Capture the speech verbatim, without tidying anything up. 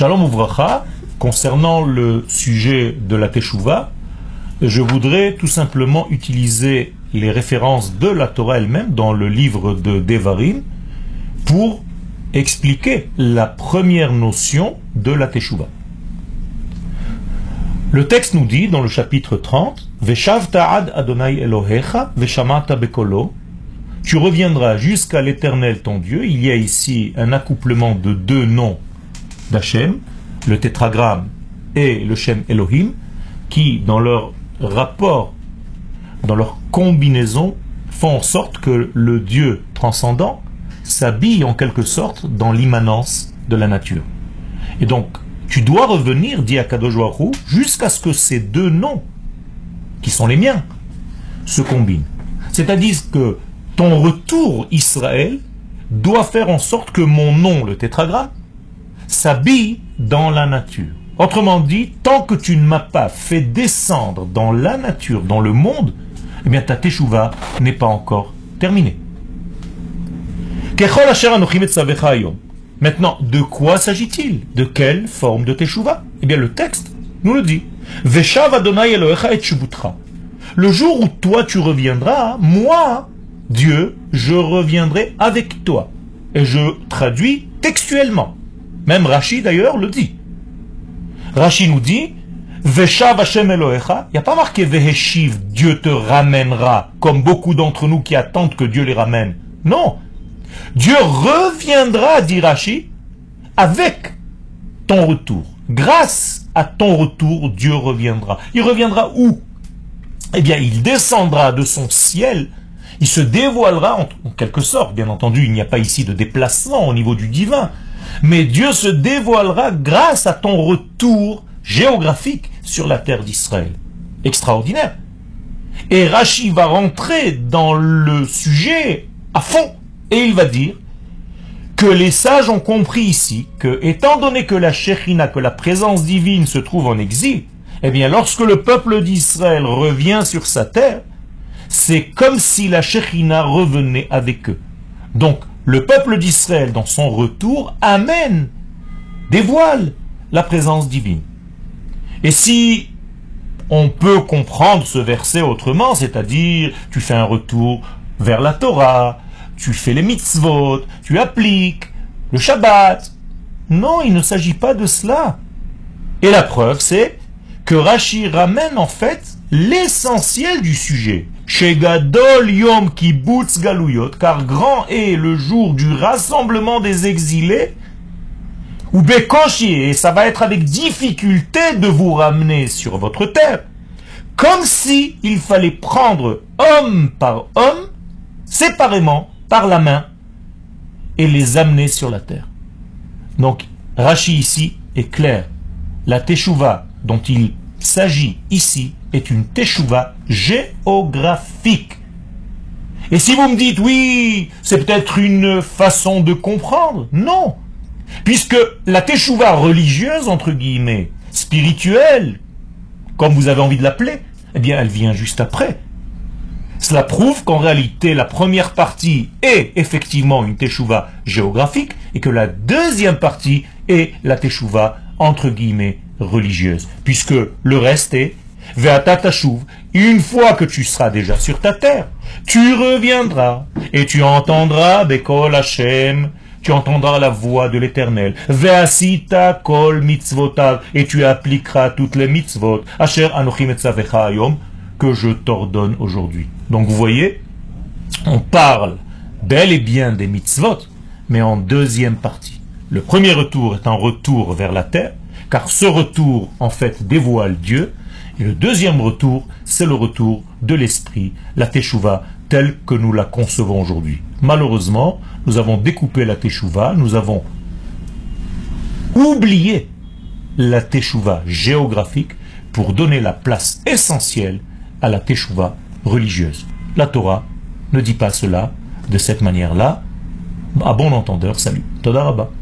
Shalom Uvracha, concernant le sujet de la Teshuvah, je voudrais tout simplement utiliser les références de la Torah elle-même dans le livre de Devarim pour expliquer la première notion de la Teshuvah. Le texte nous dit dans le chapitre trente, Veshavta ad Adonai Elohecha veshamata bekolo. Tu reviendras jusqu'à l'Éternel ton Dieu. Il y a ici un accouplement de deux noms d'Hachem, le tétragramme et le Shem Elohim, qui dans leur rapport, dans leur combinaison, font en sorte que le Dieu transcendant s'habille en quelque sorte dans l'immanence de la nature. Et donc, tu dois revenir, dit Akadosh Baruch Hu, jusqu'à ce que ces deux noms, qui sont les miens, se combinent. C'est-à-dire que ton retour, Israël, doit faire en sorte que mon nom, le tétragramme, s'habille dans la nature. Autrement dit, tant que tu ne m'as pas fait descendre dans la nature, dans le monde, eh bien ta teshuva n'est pas encore terminée. Maintenant, de quoi s'agit-il? De quelle forme de teshuva? Eh bien le texte nous le dit. Veshav Adonai Elohecha et shubutra. Le jour où toi tu reviendras, moi, Dieu, je reviendrai avec toi. Et je traduis textuellement. Même Rashi d'ailleurs le dit. Rashi nous dit, Veshav Hashem Elohecha, il n'y a pas marqué Veheshiv, Dieu te ramènera, comme beaucoup d'entre nous qui attendent que Dieu les ramène. Non. Dieu reviendra, dit Rashi, avec ton retour. Grâce à ton retour, Dieu reviendra. Il reviendra où? Eh bien, il descendra de son ciel. Il se dévoilera en, en quelque sorte. Bien entendu, il n'y a pas ici de déplacement au niveau du divin. Mais Dieu se dévoilera grâce à ton retour géographique sur la terre d'Israël. Extraordinaire. Et Rashi va rentrer dans le sujet à fond. Et il va dire que les sages ont compris ici que, étant donné que la Shekhinah, que la présence divine se trouve en exil, eh bien, lorsque le peuple d'Israël revient sur sa terre, c'est comme si la Shekhinah revenait avec eux. Donc, le peuple d'Israël, dans son retour, amène, dévoile la présence divine. Et si on peut comprendre ce verset autrement, c'est-à-dire, tu fais un retour vers la Torah, tu fais les mitzvot, tu appliques le Shabbat. Non, il ne s'agit pas de cela. Et la preuve, c'est que Rashi ramène en fait l'essentiel du sujet. Shegadol Yom Kibbutz Galuyot, car grand est le jour du rassemblement des exilés, ou Bekoshi, et ça va être avec difficulté de vous ramener sur votre terre, comme si il fallait prendre homme par homme, séparément, par la main, et les amener sur la terre. Donc, Rashi ici est clair. La teshuva dont il s'agit ici est une teshuva géographique. Et si vous me dites, oui, c'est peut-être une façon de comprendre, non. Puisque la teshuva religieuse, entre guillemets, spirituelle, comme vous avez envie de l'appeler, eh bien, elle vient juste après. Cela prouve qu'en réalité, la première partie est effectivement une teshuva géographique et que la deuxième partie est la teshuva, entre guillemets, religieuse. Puisque le reste est Ve'ata tashuv, une fois que tu seras déjà sur ta terre, tu reviendras et tu entendras Bekol Hashem, tu entendras la voix de l'Éternel. Ve'asita kol mitzvotav, et tu appliqueras toutes les mitzvot. Asher anochi metzavecha hayom, que je t'ordonne aujourd'hui. Donc vous voyez, on parle bel et bien des mitzvot, mais en deuxième partie. Le premier retour est un retour vers la terre, car ce retour, en fait, dévoile Dieu, et le deuxième retour, c'est le retour de l'esprit, la teshuva, telle que nous la concevons aujourd'hui. Malheureusement, nous avons découpé la teshuva, nous avons oublié la teshuva géographique pour donner la place essentielle à la teshuva religieuse. La Torah ne dit pas cela de cette manière-là. À bon entendeur, salut. Toda Rabba.